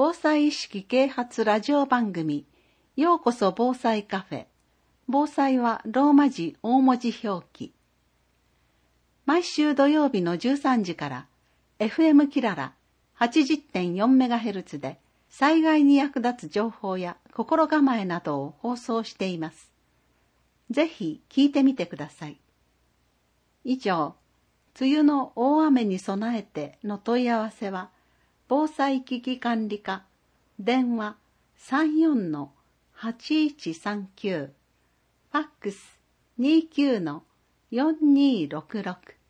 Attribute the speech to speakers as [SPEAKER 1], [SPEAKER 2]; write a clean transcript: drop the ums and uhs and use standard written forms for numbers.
[SPEAKER 1] 防災意識啓発ラジオ番組、ようこそ防災カフェ。防災はローマ字大文字表記。毎週土曜日の13時から FM キララ 80.4MHz で災害に役立つ情報や心構えなどを放送しています。ぜひ聞いてみてください。以上、梅雨の大雨に備えての問い合わせは、防災危機管理課、電話 34-8139、ファックス 29-4266